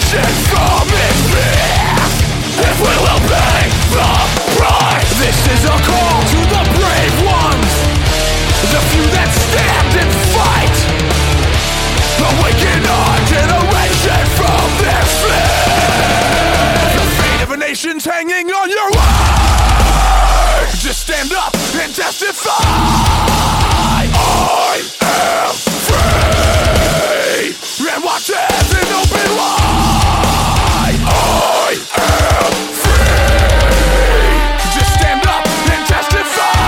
nation from its fear. If we will pay the price. This is a call to the brave ones, the few that stand and fight. Awaken our generation from their fear. The fate of a nation's hanging on your words. Just stand up and testify. I am free, and watch as an open line. I am free. Just stand up and testify.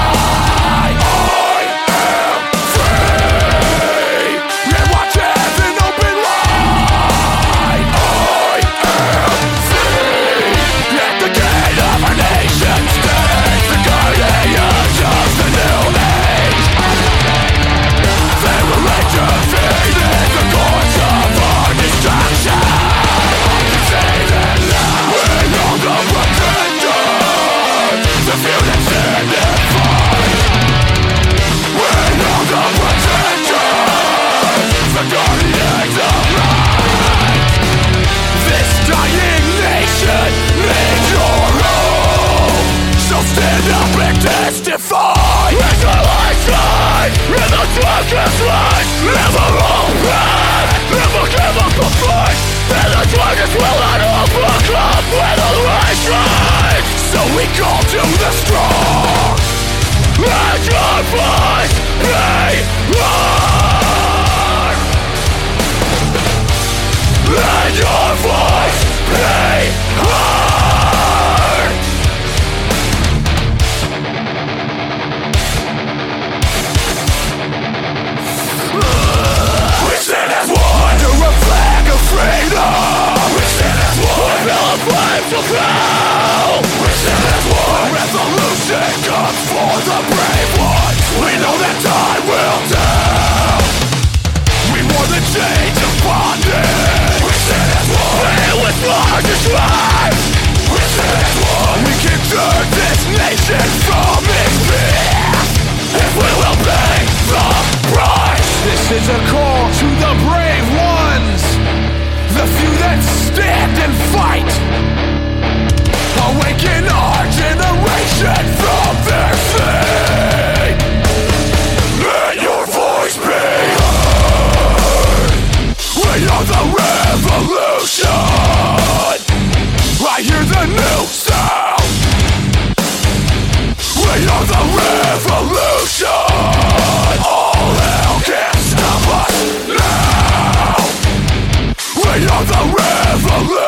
I am free, and watch as an open line. I am free. At the gate of our nation stands the guardians of the new age. They will let you feed in the course of our destruction. Say that now we're on the pretender, the few that stand and fight. We're on the pretender, the guardians of right. This dying nation needs your hope, so stand up and testify. Isolation in the darkest light. Never open, never give up the fight. And the darkest will not overcome with the right. So we call to the strong, and your voice be heard. And your voice be heard. We stand as one under a flag of freedom. We stand as one until the flames will go. We stand as one. Revolution comes for the brave ones. We know that time will tell. We wore the chains of bondage. We stand as one. And with large strife. We stand as one. We can turn this nation from its fear. If we will pay the price. This is a call to the brave ones, the few that stand and fight. Awaken our generation from their fate. Let your voice be heard. We are the revolution. I hear the new sound. We are the revolution. All hell can't stop us now. We are the revolution.